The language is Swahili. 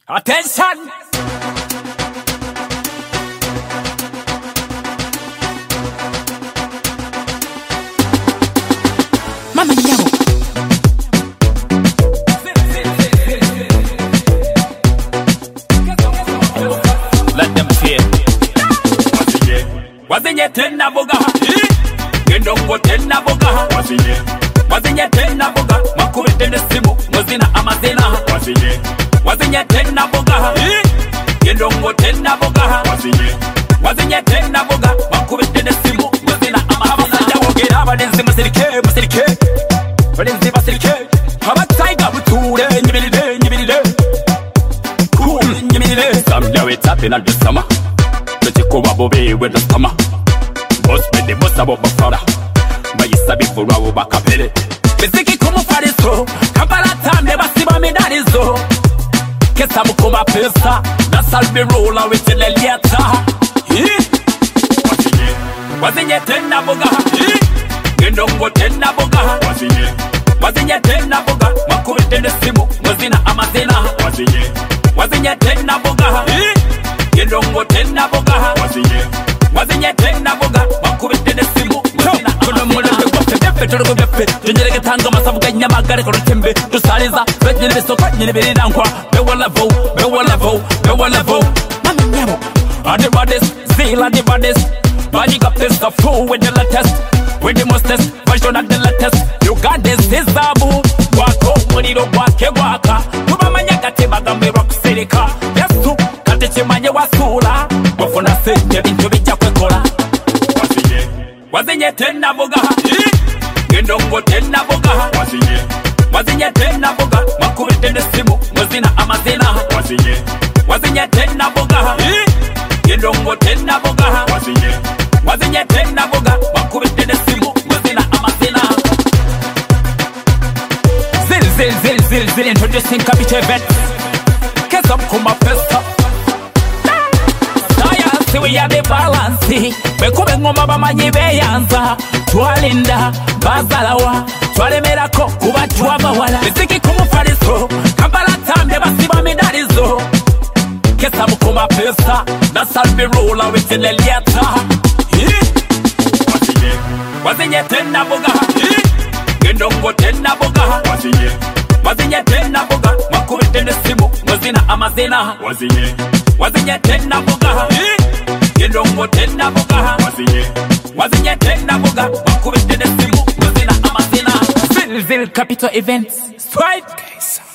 Attention! Mama Nyabo. Let them fear. Wazinye tena boga. Gendongo tena boga. Wazinye tena boga. Makubete nesimu. Mozina amazina. Wazinye tena boga. Gendongo tena boga. Wazinye tena boga. Makubete nesimu. Mozina amazina. Wogera badenzi masirike. Badenzi masirike. Abataiga buture. Nyibiride. Cool. Nyibiride. Samya wetape na dusama. Kuba bobe with the summer. Boss with the boss about Bafara. Mayisa before our bakapele. Biziki kumu fariso. Kampala time never see me that is so. Kesa mukuma pesa. That's all be roller with the liata. Wazinye tena boga. Gendongo tena boga. Wazinye tena boga. Makubete nesimu. Mozina amazina. Wazinye tena boga. Gendongo tena boga. Wazinye tena boga. Makubete nesimu. Kuna mule bepe turugu bepe. Tunjireke tanga masavuga nyamagare kono tembe. Tusaliza Betnyele besoko nyele beridankwa. Bewa level. Mama Nyabo. Are the baddest, Zilla the baddest. Body got this the fool with the latest. With the mostest, version of the latest. You got this Zabu. Wako, moniro wake waka. Tuba manyaka teba gambe rock sirika. Yes tu. Chimanye wasula wafuna senye bintu bija kwekola wazinye tena boga gendongo tena boga wazinye tena boga makubete nesimu mozina amazina wazinye tena boga gendongo tena boga wazinye tena boga makubete nesimu mozina amazina zil introducing Capital Event Kesam kuma festa we are the balance. We kube ngoma bamanyi beyanza. Twalinda bazalawa. Twalemera ko kuba twabawala. Biziki kumufariso. Kampala time basiba medalizo. Kesa mukuma pesa. That's all be roller with the liata. Wazinye tena boga. Gendongo tena boga. Wazinye tena boga. Makubete nesimu. Mozina amazina. Wazinye tena boga. Gendongo tena boga. Wazinye tena boga. Makubete nesimu. Mozina amazina. Zil Capital Events. Strike.